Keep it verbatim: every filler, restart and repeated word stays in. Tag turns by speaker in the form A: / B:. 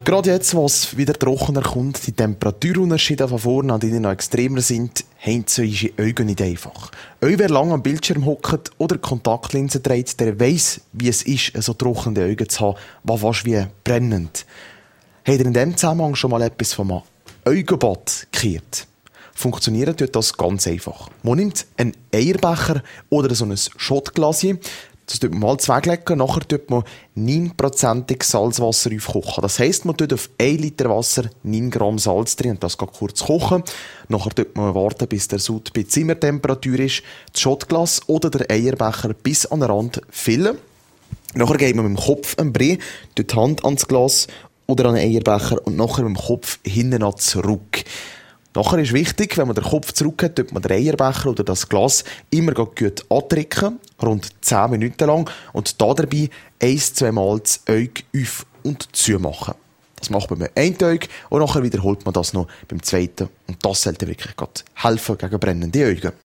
A: Gerade jetzt, wo es wieder trockener kommt, die Temperaturunterschiede von vorne an denen noch extremer sind, haben sie unsere Augen nicht einfach. Auch wer lange am Bildschirm hockt oder Kontaktlinsen trägt, der weiss, wie es ist, so trockene Augen zu haben, die fast wie brennend. Habt ihr in diesem Zusammenhang schon mal etwas von einem Augenbad gehört? Funktionieren tut das ganz einfach. Man nimmt einen Eierbecher oder so ein Schottglas. Das tut man mal weglegen, nachher tut man neun Prozent Salzwasser aufkochen. Das heisst, man tut auf ein Liter Wasser neun Gramm Salz drin und das geht kurz kochen. Nachher tut man warten, bis der Sud bei Zimmertemperatur ist, das Schottglas oder der Eierbecher bis an den Rand füllen. Nachher geht man mit dem Kopf ein Brei, tut die Hand ans Glas oder an den Eierbecher und nachher mit dem Kopf hinten an zurück. Nachher ist wichtig, wenn man den Kopf zurück hat, tut man den Eierbecher oder das Glas immer gut andrücken, rund zehn Minuten lang, und da dabei ein-, zweimal das Auge auf- und zu machen. Das macht man mit einem Auge und nachher wiederholt man das noch beim zweiten. Und das sollte wirklich helfen gegen brennende Augen.